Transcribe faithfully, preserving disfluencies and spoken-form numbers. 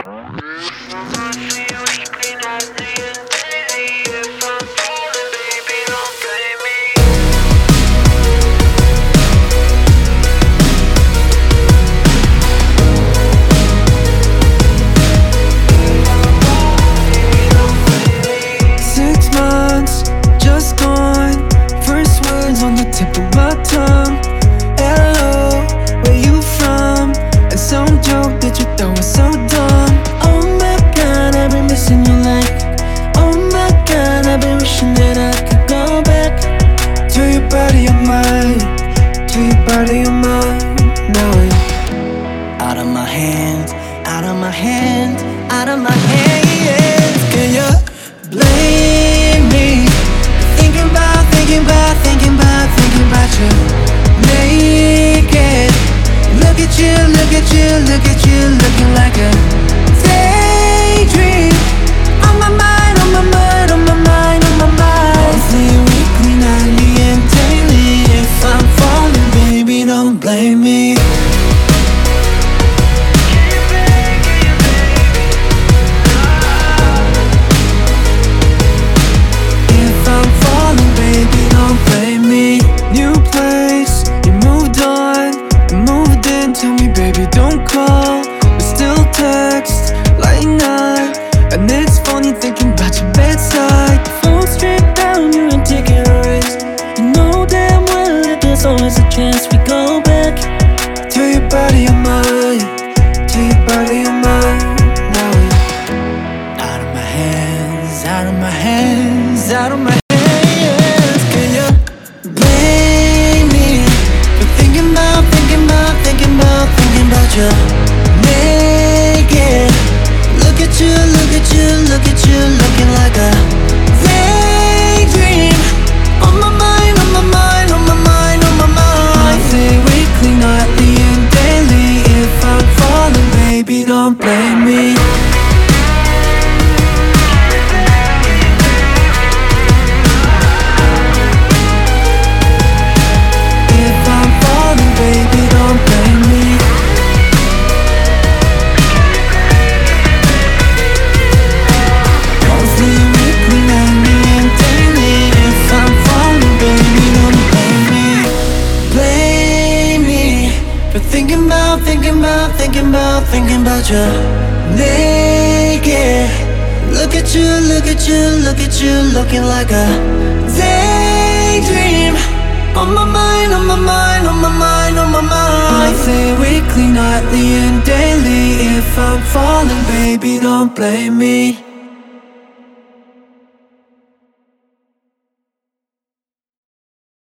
Body of mine, now it's out of my hands, out of my hands, out of my hands. Can you blame me? Thinking about, thinking about, thinking about, thinking about you naked. Look at you, look at you, look at you, looking like a daydream. On my mind, on my mind, on my mind, on my mind. Monthly, weekly, nightly, and daily. If I'm falling, baby, don't blame me. If I'm falling, baby, don't blame me. New place, you moved on, you moved in. Tell me, baby, don't call, but still text like night. And it's funny thinking about your bedside. Phone straight down, you're a taking a risk. You know damn well that there's always a chance we go back to your body of mine, to your body of mine. Now it's out of my hands, out of my hands, out of my hands. Can you blame me for thinking about, thinking about, thinking about, thinking about you naked? Look at you, look at you, look at you, looking like a daydream. On my mind, on my mind, on my mind, on my mind. Monthly, weekly, nightly, and daily. If I'm falling, baby, don't blame me. If I'm falling, baby, don't blame me. Monthly, weekly, nightly, and daily. If I'm falling, baby, don't blame me. Blame me for thinking about, thinking about, thinking about, thinking about you naked. Look at you, look at you, look at you, looking like a daydream. On my mind, on my mind, on my mind, on my mind. Monthly, weekly, nightly, and daily. If I'm falling, baby, don't blame me.